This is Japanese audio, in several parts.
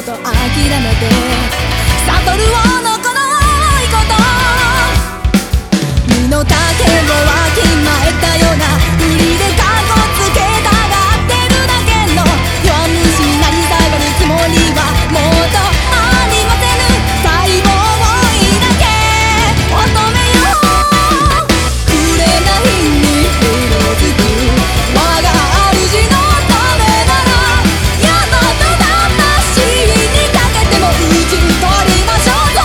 こと諦めて悟るをのこの多いこと身の丈をわきまえたような振りでカッコつけたがってるだけの弱虫なり下がるつもりはもっとありませぬ細胞を抱け乙女よ暮れないに色づく我が主のためなら大和と魂にかけても打ち取りましょうぞ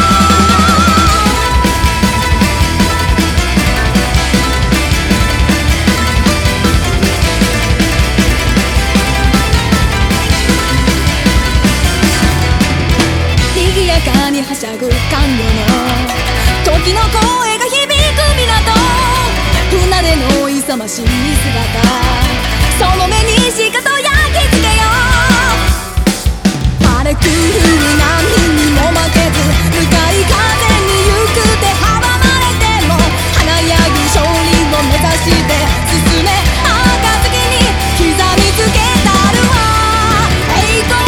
賑やかにはしゃぐ看護の時の声が響く港船での勇ましい姿その目にしかと焼き付けよう荒れ狂う波にも負けず向かい風に行く手阻まれても華やぐ勝利を目指して進め暁に刻みつけたるわ栄光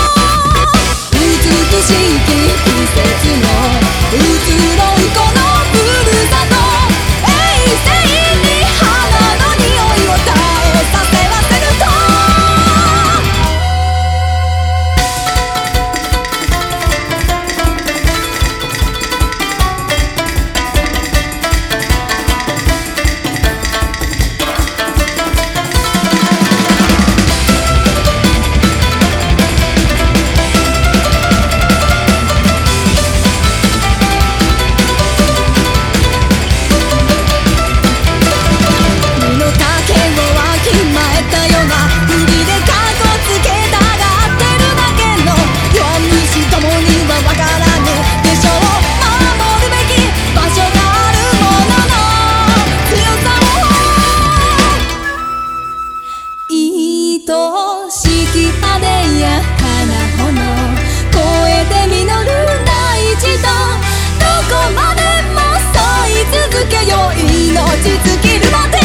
美しき季節の移ろうこのふるさと永世に花の匂いを絶えさせはせると身の丈をわきまえたような振りでカッコつけたがってるだけの弱虫どもにはわからぬでしょう守るべき場所があるものの強さを愛しきあれや花穂の声で実る大地とどこまでも添い続けよう命尽きるまで